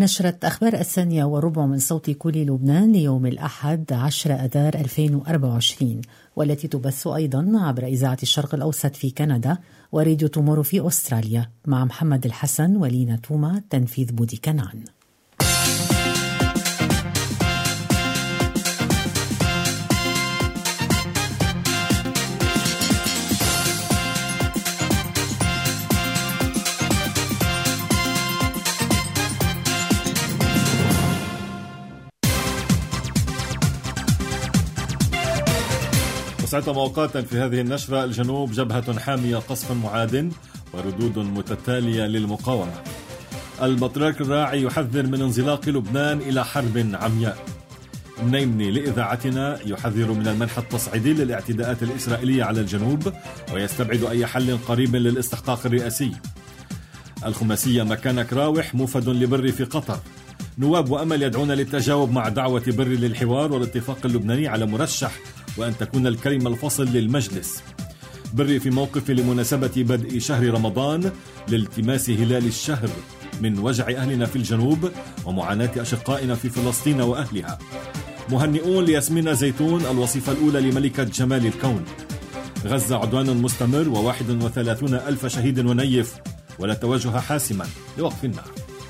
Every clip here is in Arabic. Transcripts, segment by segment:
نشرت أخبار 1:15 من صوت كل لبنان ليوم الأحد 10 أذار 2024، والتي تبث أيضا عبر إذاعة الشرق الأوسط في كندا وراديو تومورو في أستراليا، مع محمد الحسن ولينا توما، تنفيذ بودي كنعان. وسعت مؤقتا في هذه النشرة: الجنوب جبهة حامية، قصف معاد وردود متتالية للمقاومة. البطريرك الراعي يحذر من انزلاق لبنان إلى حرب عمياء. منيمني لإذاعتنا يحذر من المنح التصعيدي للاعتداءات الإسرائيلية على الجنوب ويستبعد أي حل قريب للاستحقاق الرئاسي. الخماسية مكانك راوح موفد لبري في قطر. نواب وأمل يدعون للتجاوب مع دعوة بري للحوار والاتفاق اللبناني على مرشح وأن تكون الكلمة الفصل للمجلس. بري في موقف لمناسبة بدء شهر رمضان لالتماس هلال الشهر من وجع أهلنا في الجنوب ومعاناة أشقائنا في فلسطين وأهلها. مهنئون لياسمين زيتون الوصيفة الأولى لملكة جمال الكون. غزة عدوان مستمر و31,000 شهيد ونيف، ولا توجه حاسما لوقف النار.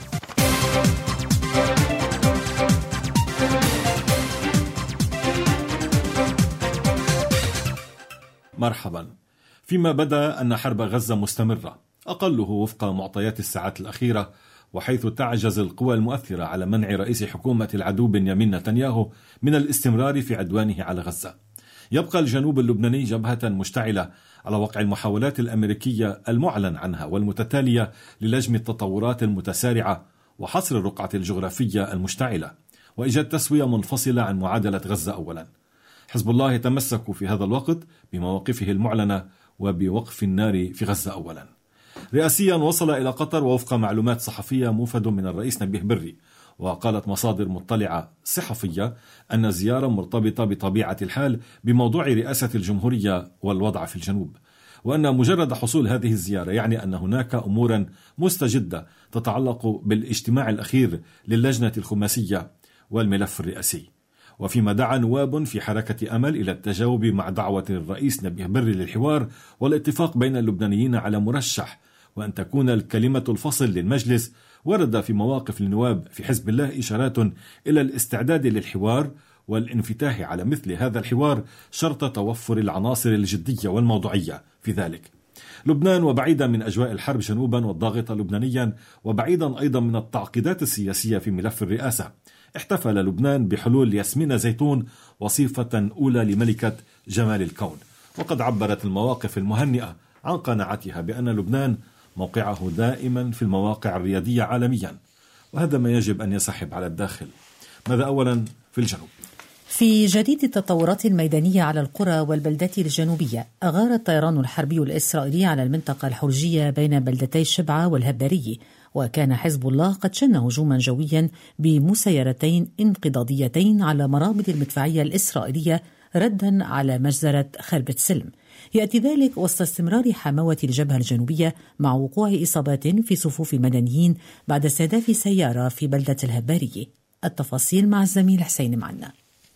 مرحبا. فيما بدا أن حرب غزة مستمرة، أقله وفق معطيات الساعات الأخيرة، وحيث تعجز القوى المؤثرة على منع رئيس حكومة العدو بنيامين نتنياهو من الاستمرار في عدوانه على غزة. يبقى الجنوب اللبناني جبهة مشتعلة على وقع المحاولات الأمريكية المعلن عنها والمتتالية للجم التطورات المتسارعة وحصر الرقعة الجغرافية المشتعلة وإيجاد تسوية منفصلة عن معادلة غزة أولا. حزب الله يتمسك في هذا الوقت بمواقفه المعلنة وبوقف النار في غزة أولا. رئاسيا وصل إلى قطر ووفق معلومات صحفية موفد من الرئيس نبيه بري، وقالت مصادر مطلعة صحفية أن الزيارة مرتبطة بطبيعة الحال بموضوع رئاسة الجمهورية والوضع في الجنوب، وأن مجرد حصول هذه الزيارة يعني أن هناك أمورا مستجدة تتعلق بالاجتماع الأخير للجنة الخماسية والملف الرئاسي. وفيما دعا نواب في حركة أمل إلى التجاوب مع دعوة الرئيس نبيه بري للحوار والاتفاق بين اللبنانيين على مرشح وأن تكون الكلمة الفصل للمجلس، ورد في مواقف النواب في حزب الله إشارات إلى الاستعداد للحوار والانفتاح على مثل هذا الحوار شرط توفر العناصر الجدية والموضوعية في ذلك. لبنان وبعيدا من أجواء الحرب جنوبا والضاغطة لبنانيا، وبعيدا أيضا من التعقيدات السياسية في ملف الرئاسة، احتفل لبنان بحلول ياسمين زيتون وصيفة أولى لملكة جمال الكون. وقد عبرت المواقف المهنئة عن قناعتها بأن لبنان موقعه دائما في المواقع الريادية عالميا، وهذا ما يجب أن يسحب على الداخل. ماذا أولا في الجنوب؟ في جديد التطورات الميدانية على القرى والبلدات الجنوبية، أغار الطيران الحربي الإسرائيلي على المنطقة الحرجية بين بلدتي شبعة والهباري، وكان حزب الله قد شن هجوما جويا بمسيرتين انقضاضيتين على مرابط المدفعية الإسرائيلية ردا على مجزرة خربة سلم. يأتي ذلك وسط استمرار حماوة الجبهة الجنوبية مع وقوع إصابات في صفوف المدنيين بعد استهداف سيارة في بلدة الهباري. التفاصيل مع الزميل حسين معنا.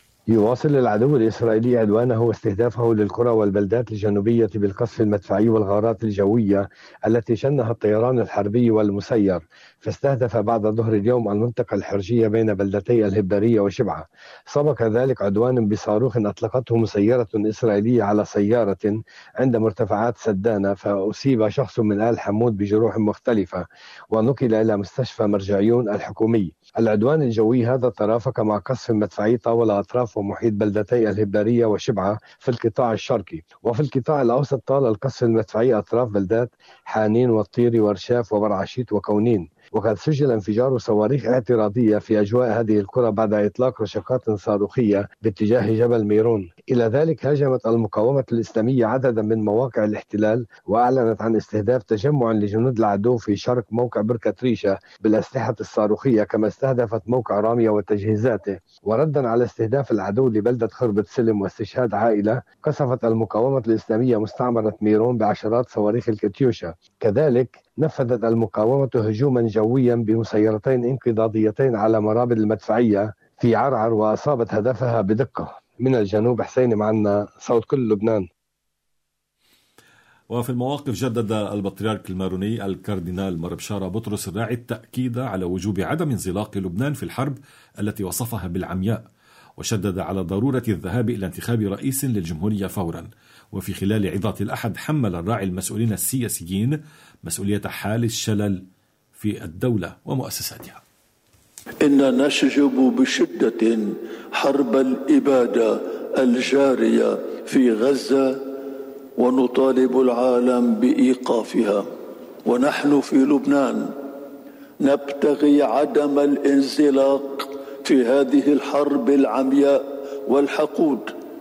يواصل العدو الإسرائيلي عدوانه واستهدافه للقرى والبلدات الجنوبية بالقصف المدفعي والغارات الجوية التي شنها الطيران الحربي والمسير، فاستهدف بعد ظهر اليوم المنطقة الحرجية بين بلدتي الهبارية وشبعة. سبق ذلك عدوان بصاروخ أطلقته مسيرة إسرائيلية على سيارة عند مرتفعات سدانة، فأصيب شخص من آل حمود بجروح مختلفة ونقل إلى مستشفى مرجعيون الحكومي. العدوان الجوي هذا ترافق مع قصف مدفعي طاول أطراف ومحيط بلدتي الهبارية وشبعة في القطاع الشرقي، وفي القطاع الأوسط طال القصف المدفعي أطراف بلدات حانين والطيري ورشاف وبرعشيت وكونين. وقد سجل انفجار صواريخ اعتراضية في أجواء هذه القرى بعد إطلاق رشقات صاروخية باتجاه جبل ميرون. إلى ذلك هاجمت المقاومة الإسلامية عددا من مواقع الاحتلال، وأعلنت عن استهداف تجمع لجنود العدو في شرق موقع بركة ريشة بالأسلحة الصاروخية، كما استهدفت موقع رامية وتجهيزاته. وردا على استهداف العدو لبلدة خربة سلم واستشهاد عائلة، قصفت المقاومة الإسلامية مستعمرة ميرون بعشرات صواريخ الكاتيوشا. كذلك نفذت المقاومة هجوما جويا بمسيرتين انقضاضيتين على مرابط المدفعية في عرعر، وأصابت هدفها بدقة. من الجنوب حسين معنا، صوت كل لبنان. وفي المواقف جدد البطريرك الماروني الكاردينال مربشارة بطرس الراعي التأكيد على وجوب عدم انزلاق لبنان في الحرب التي وصفها بالعمياء، وشدد على ضرورة الذهاب إلى انتخاب رئيس للجمهورية فورا. وفي خلال عظة الأحد حمل الراعي المسؤولين السياسيين مسؤولية حال الشلل في الدولة ومؤسساتها. إننا نشجب بشدة حرب الإبادة الجارية في غزة ونطالب العالم بإيقافها، ونحن في لبنان نبتغي عدم الانزلاق في هذه الحرب العمياء والحقود،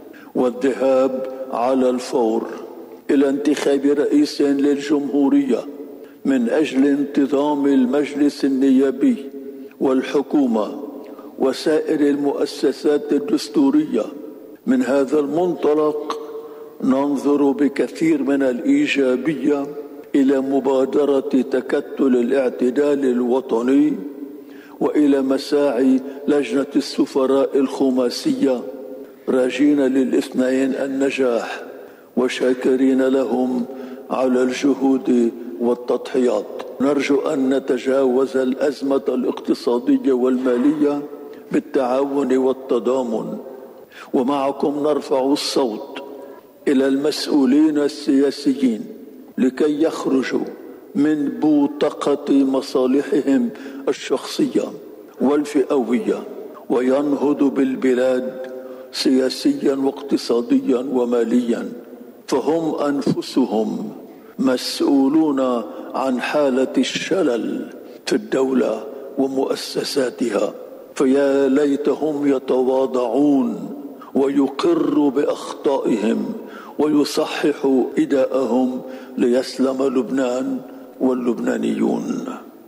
والذهاب على الفور إلى انتخاب رئيس للجمهورية من أجل انتظام المجلس النيابي والحكومة وسائر المؤسسات الدستورية. من هذا المنطلق ننظر بكثير من الإيجابية إلى مبادرة تكتل الاعتدال الوطني وإلى مساعي لجنة السفراء الخماسية، راجين للاثنين النجاح وشاكرين لهم على الجهود والتضحيات. نرجو أن نتجاوز الأزمة الاقتصادية والمالية بالتعاون والتضامن، ومعكم نرفع الصوت إلى المسؤولين السياسيين لكي يخرجوا من بوتقة مصالحهم الشخصية والفئوية وينهضوا بالبلاد سياسيا واقتصاديا وماليا، فهم أنفسهم مسؤولون عن حالة الشلل في الدولة ومؤسساتها، فيا ليتهم يتواضعون ويقروا بأخطائهم ويصححوا إداءهم ليسلم لبنان واللبنانيون.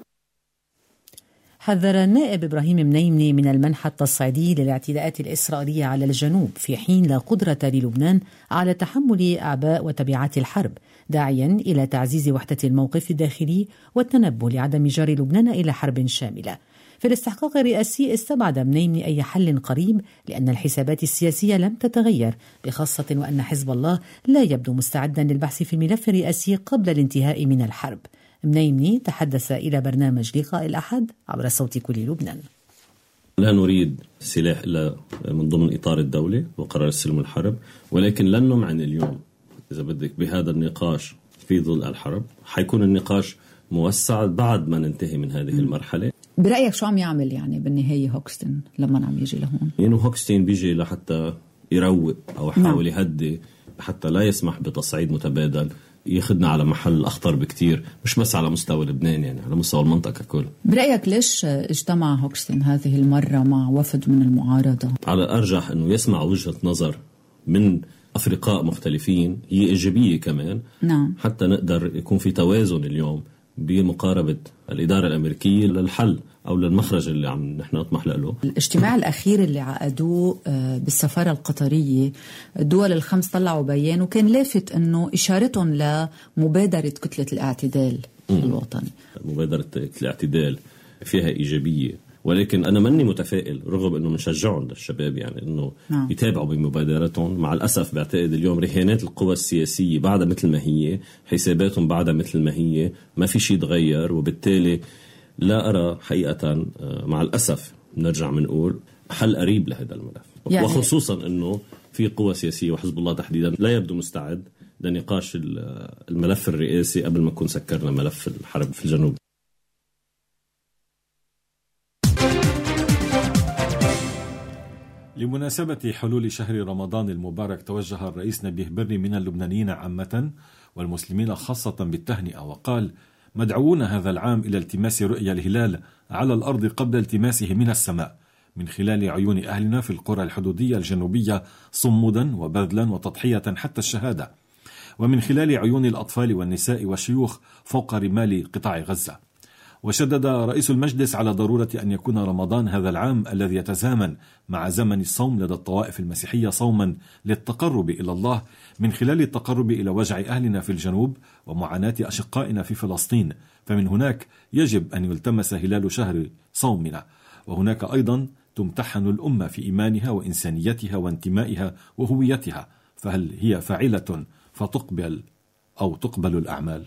حذر النائب إبراهيم منيمني من المنح التصعيدي للاعتداءات الإسرائيلية على الجنوب في حين لا قدرة للبنان على تحمل أعباء وتبعات الحرب، داعيا إلى تعزيز وحدة الموقف الداخلي والتنبه لعدم جر لبنان إلى حرب شاملة. في الاستحقاق الرئاسي استبعد منيمني أي حل قريب لأن الحسابات السياسية لم تتغير، بخاصة وأن حزب الله لا يبدو مستعدا للبحث في الملف الرئاسي قبل الانتهاء من الحرب. منيمني تحدث إلى برنامج لقاء الأحد عبر صوت كل لبنان. لا نريد سلاح إلا من ضمن إطار الدولة وقرار السلم والحرب، ولكن لن نمعن اليوم إذا بدك بهذا النقاش في ظل الحرب. حيكون النقاش موسع بعد ما ننتهي من هذه المرحلة. برأيك شو عم يعمل يعني بالنهاية هوكستن لما عم يجي لهون؟ يعني هوكستن بيجي لحتى يروق أو يحاول يهدي حتى لا يسمح بتصعيد متبادل ياخدنا على محل أخطر بكتير، مش بس على مستوى لبنان، يعني على مستوى المنطقة ككل. برأيك ليش اجتمع هوكستن هذه المرة مع وفد من المعارضة؟ على الأرجح أنه يسمع وجهة نظر من أفرقاء مختلفين، هي إيجابية كمان. نعم. حتى نقدر يكون في توازن اليوم بمقاربة الإدارة الأمريكية للحل أو للمخرج اللي عم نحن نطمح له. الاجتماع الأخير اللي عقدوه بالسفارة القطرية، الدول الخمس طلعوا بيان وكان لافت أنه إشارتهم لمبادرة كتلة الاعتدال الوطني. مبادرة الاعتدال فيها إيجابية، ولكن أنا مني متفائل رغم أنه منشجعهم للشباب يعني أنه يتابعوا بمبادراتهم. مع الأسف بعتقد اليوم رهانات القوى السياسية بعدها مثل ما هي، حساباتهم بعدها مثل ما هي، ما في شيء تغير، وبالتالي لا أرى حقيقة مع الأسف نرجع منقول حل قريب لهذا الملف يعني، وخصوصا أنه في قوى سياسية وحزب الله تحديدا لا يبدو مستعد لنقاش الملف الرئاسي قبل ما نكون سكرنا ملف الحرب في الجنوب. لمناسبة حلول شهر رمضان المبارك توجه الرئيس نبيه بري من اللبنانيين عامة والمسلمين خاصة بالتهنئة، وقال: مدعوون هذا العام إلى التماس رؤيا الهلال على الأرض قبل التماسه من السماء من خلال عيون أهلنا في القرى الحدودية الجنوبية صمودا وبذلا وتضحية حتى الشهادة، ومن خلال عيون الأطفال والنساء والشيوخ فوق رمال قطاع غزة. وشدد رئيس المجلس على ضرورة أن يكون رمضان هذا العام الذي يتزامن مع زمن الصوم لدى الطوائف المسيحية صوما للتقرب إلى الله من خلال التقرب إلى وجع أهلنا في الجنوب ومعاناة أشقائنا في فلسطين، فمن هناك يجب أن يلتمس هلال شهر صومنا، وهناك أيضا تمتحن الأمة في إيمانها وإنسانيتها وانتمائها وهويتها، فهل هي فاعلة فتقبل أو تقبل الأعمال؟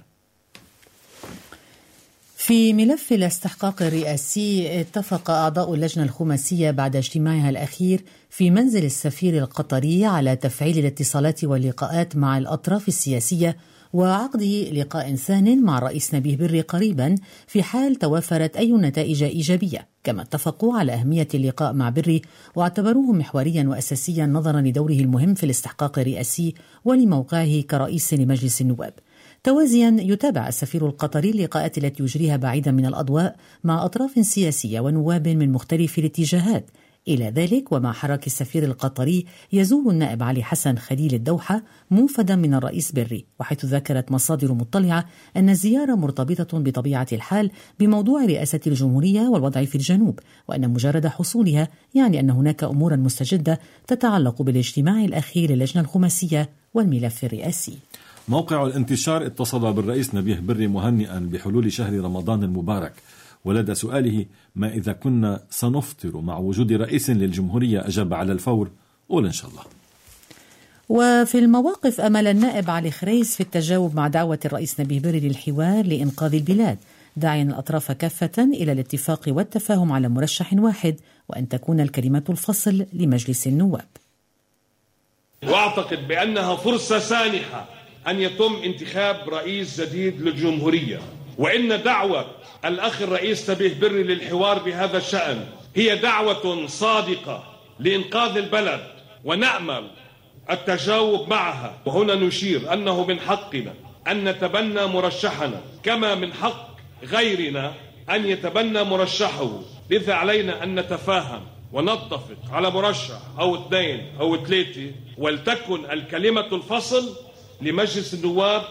في ملف الاستحقاق الرئاسي، اتفق أعضاء اللجنة الخماسية بعد اجتماعها الأخير في منزل السفير القطري على تفعيل الاتصالات واللقاءات مع الأطراف السياسية وعقد لقاء ثان مع الرئيس نبيه بري قريبا في حال توافرت أي نتائج إيجابية. كما اتفقوا على أهمية اللقاء مع بري واعتبروه محوريا وأساسيا نظرا لدوره المهم في الاستحقاق الرئاسي ولموقعه كرئيس لمجلس النواب. توازيا يتابع السفير القطري اللقاءات التي يجريها بعيدا من الأضواء مع أطراف سياسية ونواب من مختلف الاتجاهات. إلى ذلك ومع حراك السفير القطري يزور النائب علي حسن خليل الدوحة موفدا من الرئيس بري، وحيث ذكرت مصادر مطلعة أن الزيارة مرتبطة بطبيعة الحال بموضوع رئاسة الجمهورية والوضع في الجنوب، وأن مجرد حصولها يعني أن هناك أمورا مستجدة تتعلق بالاجتماع الأخير للجنة الخماسية والملف الرئاسي. موقع الانتشار اتصل بالرئيس نبيه بري مهنئا بحلول شهر رمضان المبارك، ولدى سؤاله ما إذا كنا سنفطر مع وجود رئيس للجمهورية أجاب على الفور قول إن شاء الله. وفي المواقف أمل النائب علي خريس في التجاوب مع دعوة الرئيس نبيه بري للحوار لإنقاذ البلاد، داعيا الأطراف كافة إلى الاتفاق والتفاهم على مرشح واحد وأن تكون الكلمة الفصل لمجلس النواب. وأعتقد بأنها فرصة سانحة أن يتم انتخاب رئيس جديد للجمهورية، وإن دعوة الأخ الرئيس نبيه بري للحوار بهذا الشأن هي دعوة صادقة لإنقاذ البلد، ونأمل التجاوب معها. وهنا نشير أنه من حقنا أن نتبنى مرشحنا كما من حق غيرنا أن يتبنى مرشحه، لذا علينا أن نتفاهم ونتفق على مرشح أو اثنين أو ثلاثة، ولتكن الكلمة الفصل لمجلس النواب.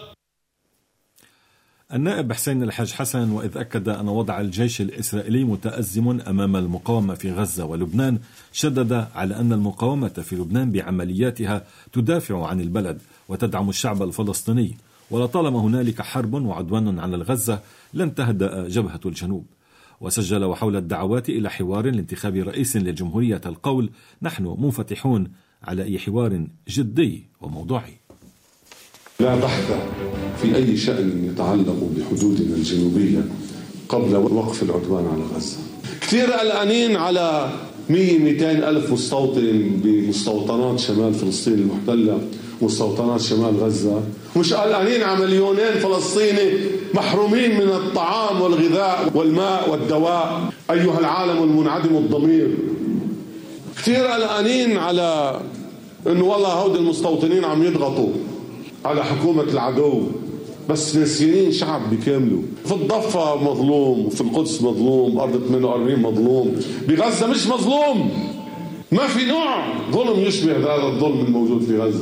النائب حسين الحاج حسن وإذ أكد أن وضع الجيش الإسرائيلي متأزم أمام المقاومة في غزة ولبنان، شدد على أن المقاومة في لبنان بعملياتها تدافع عن البلد وتدعم الشعب الفلسطيني، ولطالما هنالك حرب وعدوان على غزة لن تهدأ جبهة الجنوب. وسجل وحول الدعوات إلى حوار لانتخاب رئيس للجمهورية القول نحن منفتحون على أي حوار جدي وموضوعي. لا بحث في أي شأن يتعلق بحدودنا الجنوبية قبل وقف العدوان على غزة. كثير قلقانين على 100-200 ألف مستوطن بمستوطنات شمال فلسطين المحتلة مستوطنات شمال غزة، مش قلقانين على 2 مليون فلسطيني محرومين من الطعام والغذاء والماء والدواء. أيها العالم المنعدم الضمير، كثير قلقانين على إنه والله هود المستوطنين عم يضغطوا على حكومة العدو، بس ناسيين شعب بكامله. في الضفة مظلوم، وفي القدس مظلوم، بأرض 48 مظلوم، بغزة مش مظلوم. ما في نوع ظلم يشبه هذا الظلم الموجود في غزة.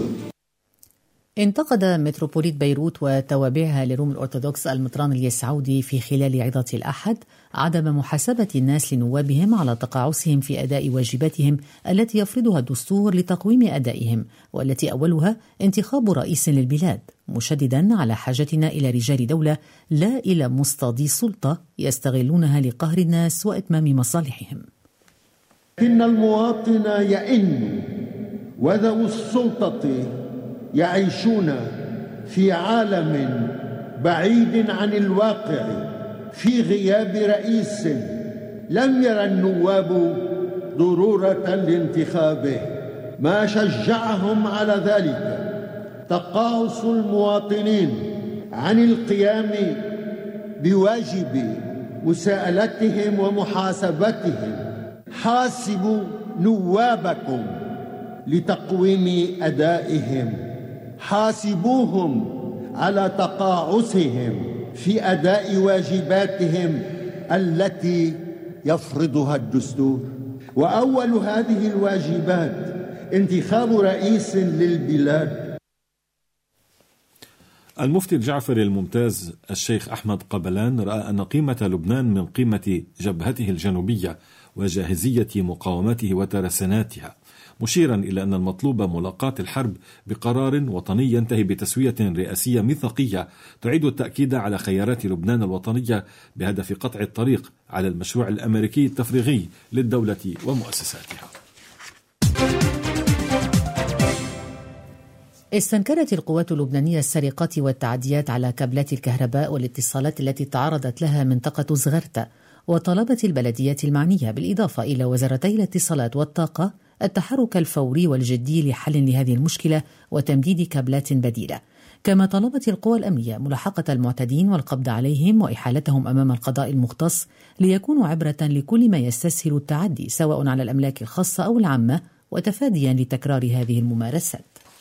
انتقد متروبوليت بيروت وتوابعها لروم الأرثوذكس المطران اليسعودي في خلال عظة الأحد عدم محاسبة الناس لنوابهم على تقاعسهم في أداء واجباتهم التي يفرضها الدستور لتقويم أدائهم، والتي أولها انتخاب رئيس للبلاد، مشددا على حاجتنا إلى رجال دولة لا إلى مصطادي سلطة يستغلونها لقهر الناس وإتمام مصالحهم. إن المواطن يئن وذوي السلطة يعيشون في عالم بعيد عن الواقع في غياب رئيس لم يرى النواب ضرورة لانتخابه. ما شجعهم على ذلك تقاعس المواطنين عن القيام بواجب مساءلتهم ومحاسبتهم. حاسبوا نوابكم لتقويم أدائهم، حاسبوهم على تقاعسهم في أداء واجباتهم التي يفرضها الدستور. وأول هذه الواجبات انتخاب رئيس للبلاد. المفتي الجعفري الممتاز الشيخ أحمد قبلان رأى أن قيمة لبنان من قيمة جبهته الجنوبية وجاهزية مقاومته وترساناتها، مشيرا إلى أن المطلوب ملاقاة الحرب بقرار وطني ينتهي بتسوية رئاسية ميثاقية تعيد التأكيد على خيارات لبنان الوطنية بهدف قطع الطريق على المشروع الأمريكي التفريغي للدولة ومؤسساتها. استنكرت القوات اللبنانية السرقات والتعديات على كابلات الكهرباء والاتصالات التي تعرضت لها منطقة زغرتة، وطلبت البلديات المعنية بالإضافة إلى وزارتي الاتصالات والطاقة التحرك الفوري والجدي لحل لهذه المشكلة وتمديد كابلات بديلة. كما طلبت القوى الأمنية ملاحقة المعتدين والقبض عليهم وإحالتهم أمام القضاء المختص ليكونوا عبرة لكل ما يستسهل التعدي سواء على الأملاك الخاصة أو العامة، وتفاديا لتكرار هذه الممارسات.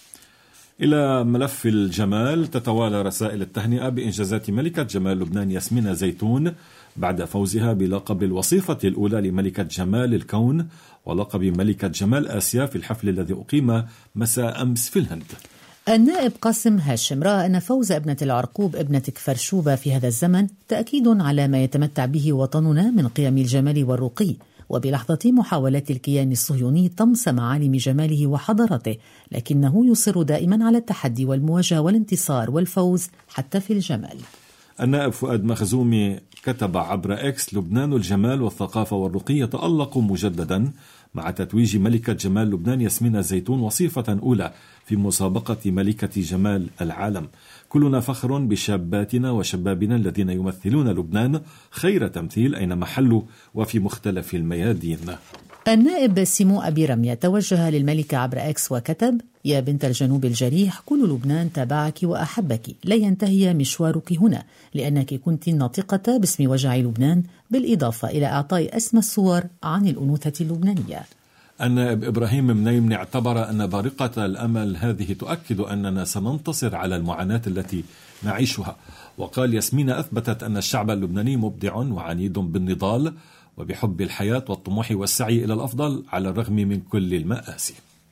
إلى ملف الجمال، تتوالى رسائل التهنئة بإنجازات ملكة جمال لبنان ياسمين زيتون بعد فوزها بلقب الوصيفة الأولى لملكة جمال الكون ولقب ملكة جمال آسيا في الحفل الذي أقيم مساء أمس في الهند. النائب قاسم هاشم رأى أن فوز ابنة العرقوب ابنة كفرشوبة في هذا الزمن تأكيد على ما يتمتع به وطننا من قيم الجمال والرقي، وبلحظة محاولات الكيان الصهيوني طمس معالم جماله وحضارته، لكنه يصر دائما على التحدي والمواجهة والانتصار والفوز حتى في الجمال. النائب فؤاد مخزومي كتب عبر إكس: لبنان الجمال والثقافة والرقي يتألق مجددا مع تتويج ملكة جمال لبنان ياسمين زيتون وصيفة أولى في مسابقة ملكة جمال العالم. كلنا فخر بشاباتنا وشبابنا الذين يمثلون لبنان خير تمثيل أينما حلوا وفي مختلف الميادين. النائب سيمو أبي رمية توجه للملكة عبر إكس وكتب: يا بنت الجنوب الجريح، كل لبنان تابعك وأحبك، لا ينتهي مشوارك هنا لأنك كنت الناطقة باسم وجع لبنان، بالإضافة إلى إعطاء أسمى الصور عن الأنوثة اللبنانية. النائب إبراهيم منيم اعتبر أن بارقة الأمل هذه تؤكد أننا سننتصر على المعاناة التي نعيشها، وقال: ياسمين أثبتت أن الشعب اللبناني مبدع وعنيد بالنضال وبحب الحياة والطموح والسعي إلى الأفضل على الرغم من كل المآسي.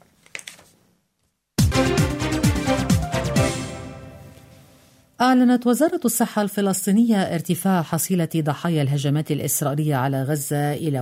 أعلنت وزارة الصحة الفلسطينية ارتفاع حصيلة ضحايا الهجمات الإسرائيلية على غزة إلى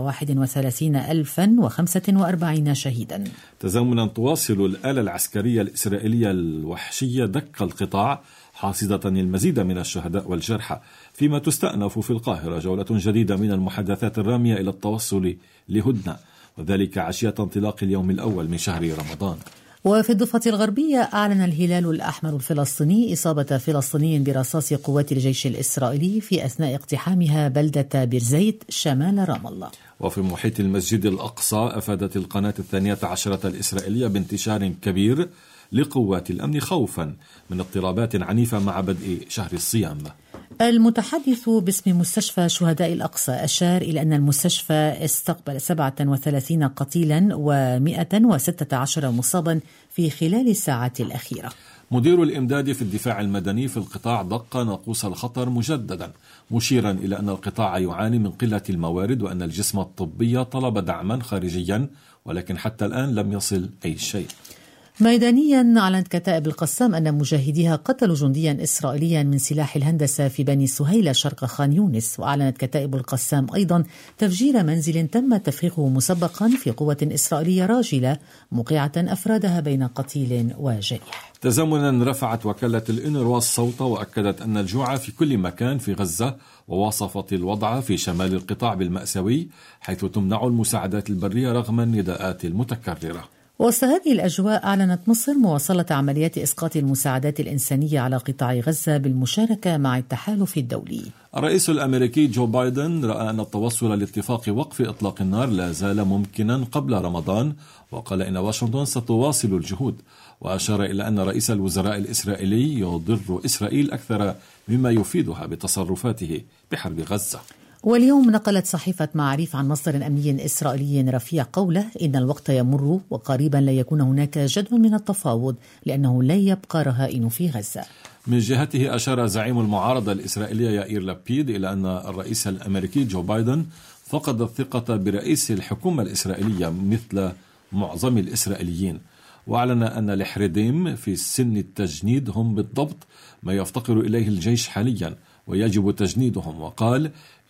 31,045 شهيدا. تزامنا تواصل الآلة العسكرية الإسرائيلية الوحشية دك القطاع حاصدة المزيد من الشهداء والجرحى، فيما تستأنف في القاهرة جولة جديدة من المحادثات الرامية إلى التوصل لهدنة، وذلك عشية انطلاق اليوم الأول من شهر رمضان. وفي الضفة الغربية أعلن الهلال الأحمر الفلسطيني إصابة فلسطيني برصاص قوات الجيش الإسرائيلي في أثناء اقتحامها بلدة بيرزيت شمال رام الله. وفي محيط المسجد الأقصى أفادت القناة 12 الإسرائيلية بانتشار كبير لقوات الأمن خوفا من اضطرابات عنيفة مع بدء شهر الصيام. المتحدث باسم مستشفى شهداء الأقصى أشار إلى أن المستشفى استقبل 37 قتيلا و116 مصابا في خلال الساعات الأخيرة. مدير الإمداد في الدفاع المدني في القطاع دق ناقوس الخطر مجددا، مشيرا إلى أن القطاع يعاني من قلة الموارد وأن الجسم الطبي طلب دعما خارجيا، ولكن حتى الآن لم يصل أي شيء. ميدانيا، أعلنت كتائب القسام أن مجاهديها قتلوا جنديا إسرائيليا من سلاح الهندسة في بني سهيلة شرق خان يونس. وأعلنت كتائب القسام أيضا تفجير منزل تم تفريغه مسبقا في قوة إسرائيلية راجلة موقعة أفرادها بين قتيل وجريح. تزامنا رفعت وكالة الإنروا الصوت وأكدت أن الجوع في كل مكان في غزة، ووصفت الوضع في شمال القطاع بالمأساوي حيث تمنع المساعدات البرية رغم النداءات المتكررة. وسط هذه الأجواء أعلنت مصر مواصلة عمليات إسقاط المساعدات الإنسانية على قطاع غزة بالمشاركة مع التحالف الدولي. الرئيس الأمريكي جو بايدن رأى أن التوصل لاتفاق وقف إطلاق النار لا زال ممكنا قبل رمضان، وقال إن واشنطن ستواصل الجهود، وأشار إلى أن رئيس الوزراء الإسرائيلي يضر إسرائيل أكثر مما يفيدها بتصرفاته بحرب غزة. واليوم نقلت صحيفة معاريف عن مصدر أمني إسرائيلي رفيع قوله إن الوقت يمر وقريبا لا يكون هناك جدوى من التفاوض لأنه لا يبقى رهائن في غزة. من جهته أشار زعيم المعارضة الإسرائيلية يائير لابيد إلى أن الرئيس الأمريكي جو بايدن فقد الثقة برئيس الحكومة الإسرائيلية مثل معظم الإسرائيليين، وأعلن أن الحريديم في سن التجنيد هم بالضبط ما يفتقر إليه الجيش حاليا ويجب تجنيدهم، وقال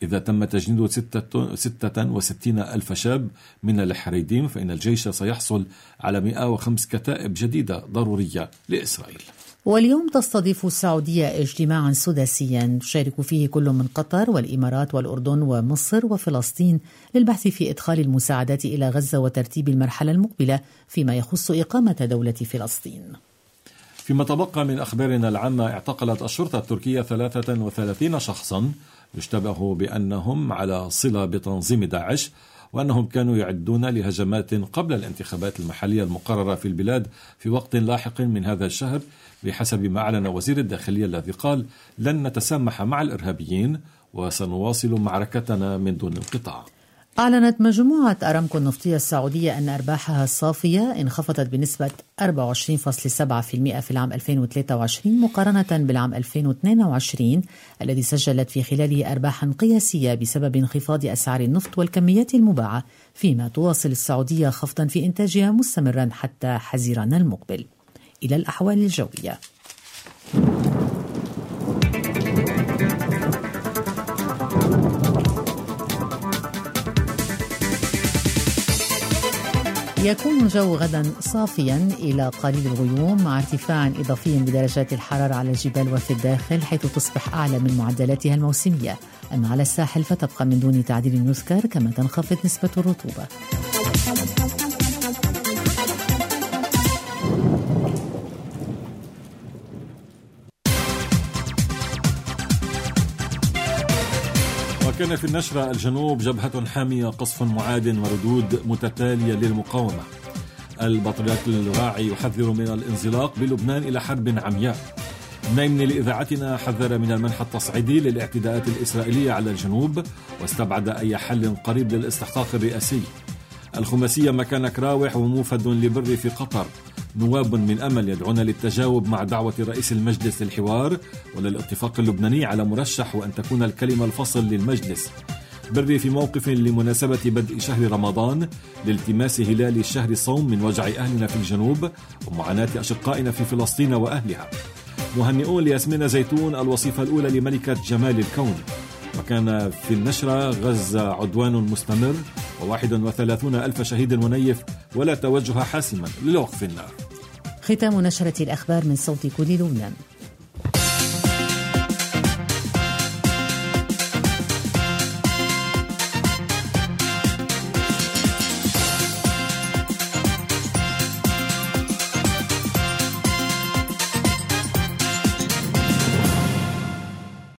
إذا تم تجنيد 66 ألف شاب من الحريديم فإن الجيش سيحصل على 105 كتائب جديدة ضرورية لإسرائيل. واليوم تستضيف السعودية اجتماعا سداسيا تشارك فيه كل من قطر والإمارات والأردن ومصر وفلسطين للبحث في إدخال المساعدات إلى غزة وترتيب المرحلة المقبلة فيما يخص إقامة دولة فلسطين. فيما تبقى من أخبارنا العامة، اعتقلت الشرطة التركية 33 شخصا يشتبه بأنهم على صلة بتنظيم داعش، وأنهم كانوا يعدون لهجمات قبل الانتخابات المحلية المقررة في البلاد في وقت لاحق من هذا الشهر، بحسب ما أعلن وزير الداخلية الذي قال: لن نتسامح مع الإرهابيين وسنواصل معركتنا من دون انقطاع. أعلنت مجموعة أرامكو النفطية السعودية أن أرباحها الصافية انخفضت بنسبة 24.7% في العام 2023 مقارنة بالعام 2022 الذي سجلت في خلاله أرباحا قياسية بسبب انخفاض أسعار النفط والكميات المباعة، فيما تواصل السعودية خفضا في إنتاجها مستمرا حتى حزيران المقبل. إلى الأحوال الجوية. يكون الجو غدا صافيا إلى قليل الغيوم مع ارتفاع إضافي بدرجات الحرارة على الجبال وفي الداخل، حيث تصبح أعلى من معدلاتها الموسمية. أما على الساحل فتبقى من دون تعديل يذكر، كما تنخفض نسبة الرطوبة. وكان في النشرة: الجنوب جبهة حامية، قصف معاد وردود متتالية للمقاومة. البطريرك الراعي يحذر من الانزلاق بلبنان إلى حرب عمياء. نايمني لإذاعتنا حذر من المنح التصعيدي للاعتداءات الإسرائيلية على الجنوب، واستبعد أي حل قريب للاستحقاق الرئاسي. الخماسية مكانك راوح وموفد لبر في قطر. نواب من أمل يدعون للتجاوب مع دعوة رئيس المجلس للحوار وللاتفاق اللبناني على مرشح وأن تكون الكلمة الفصل للمجلس. بري في موقف لمناسبة بدء شهر رمضان لالتماس هلال الشهر الصوم من وجع أهلنا في الجنوب ومعاناة أشقائنا في فلسطين وأهلها. مهنئون لياسمين زيتون الوصيفة الأولى لملكة جمال الكون. وكان في النشرة: غزة عدوان مستمر و31 ألف شهيد ونيف ولا توجه حاسما لوقف النار. ختام نشرة الأخبار من صوت كل لبنان.